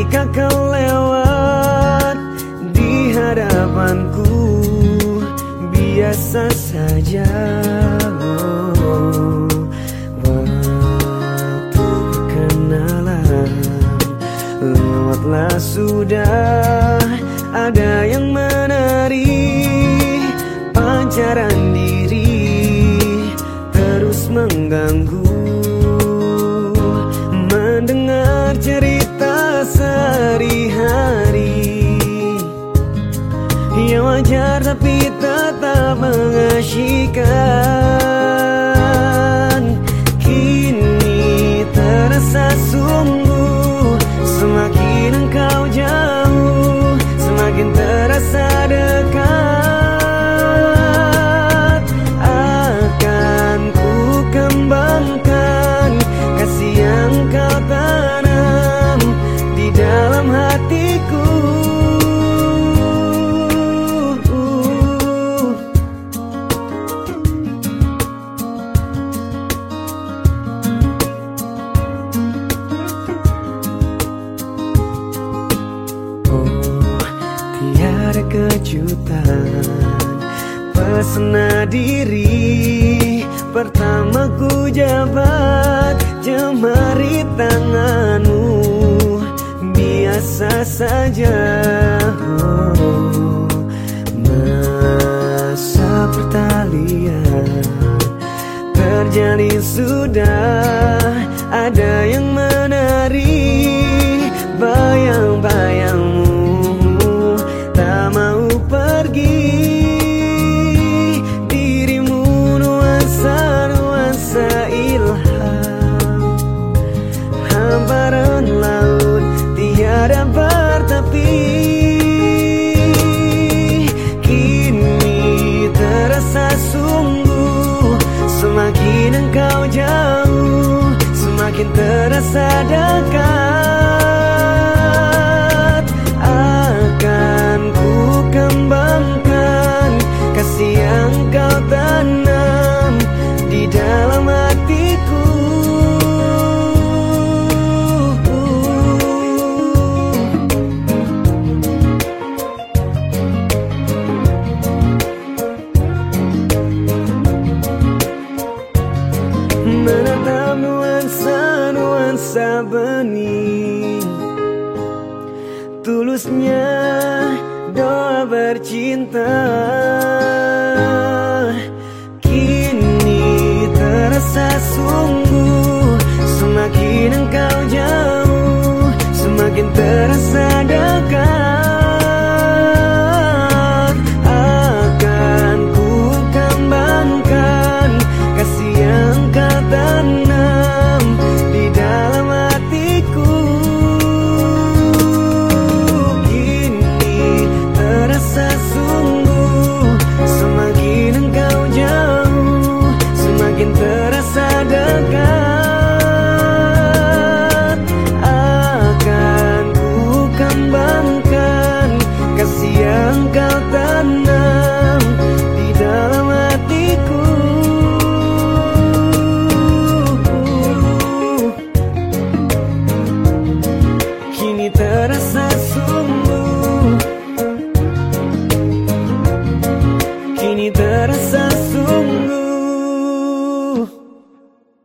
ketika kau lewat di hadapanku, biasa saja. Waktu perkenalan lewatlah sudah, ada yang menari, pancaran diri terus mengganggu. Mendengar cerita sehari-hari yang wajar tapi tetap mengasyikkan. Kini terasa sungguh, semakin engkau jauh, semakin terasa dekat. Akan ku kembangkan kasih yang kau tanam di dalam hatiku. Tiada kejutan, pesona diri pertama ku jabat, jemari tanganmu biasa saja. Masa pertalian terjalin sudah, ada yang menari bayang-bayangmu tak mau pergi. Dirimu nuansa-nuansa ilham, hamparan laut tiada bertepi. Kini terasa sungguh, semakin engkau jauh, semakin terasa dekat. Akan ku kembangkan kasih yang kau tanam di dalam hatiku. Menatap nuansa-nuansa bening, tulusnya doa bercinta. Kini terasa sungguh, semakin engkau jauh, semakin terasa dekat. Akan ku kembangkan kasih yang kau tanam di dalam hatiku. Kini terasa sungguh, semakin engkau jauh, semakin terasa dekat. Akan ku kembangkan kasih yang kau tanam di dalam hatiku. Kini terasa sungguh, kini terasa sungguh.